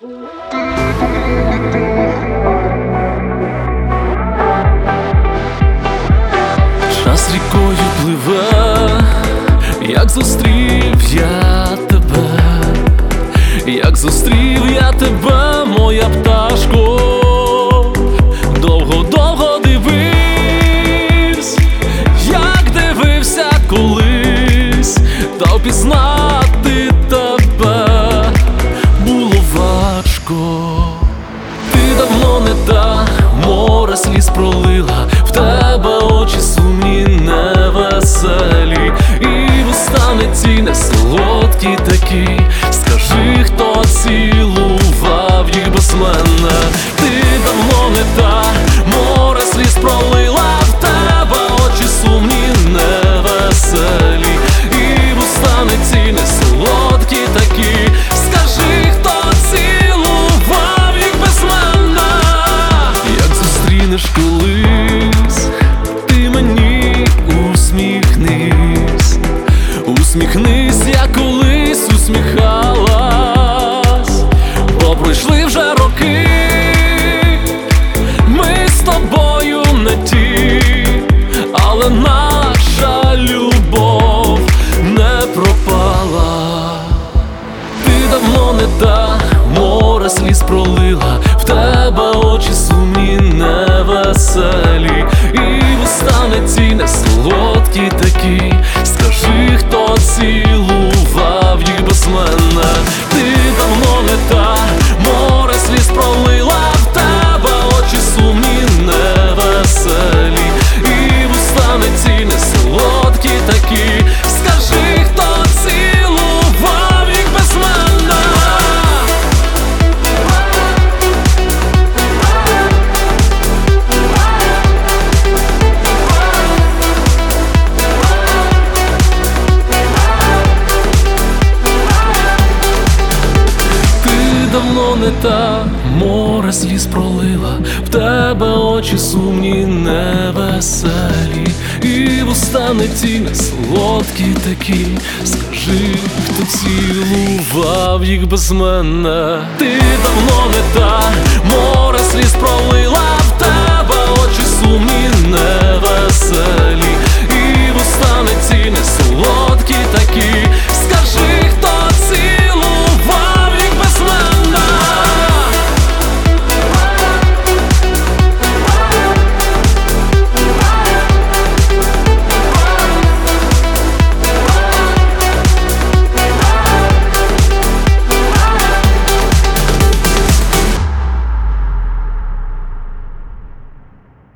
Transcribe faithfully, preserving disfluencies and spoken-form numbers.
Час рікою пливе, як зустрів я тебе, як зустрів я тебе, моя пташко. Довго-довго дивився, як дивився колись, та впізнати тебе було важко. Ти давно не та, море сліз пролила, в тебе очі сумні, невеселі, і вуста не ці, не солодкі такі. Скажи, хто цілував їх без мене? Ти давно не та, море сліз пролила, в тебе очі сумні, невеселі, і вуста не ці, не солодкі такі. Скажи, хто цілував їх без мене? Як зустрінеш колись, ти мені усміхнись, усміхнись, як колись усміхалась, бо пройшли вже роки, ми з тобою не ті, але наша любов не пропала. Ти давно не та, море сліз пролила, в тебе очі сумні, невеселі, і вуста не ці, не солодкі такі. Скажи, хто цілував їх без мене? Ти давно не та, море сліз пролила, в тебе очі сумні, невеселі, і вуста не ці, не солодкі такі. Скажи, хто цілував їх без мене? Давно не та, море сліз пролила, в тебе очі сумні, невеселі, і вуста не ті, не солодкі такі. Скажи, хто цілував їх без мене? Ти давно не та, море сліз пролила, в тебе очі сумні, невеселі, і вуста не ті, не солодкі.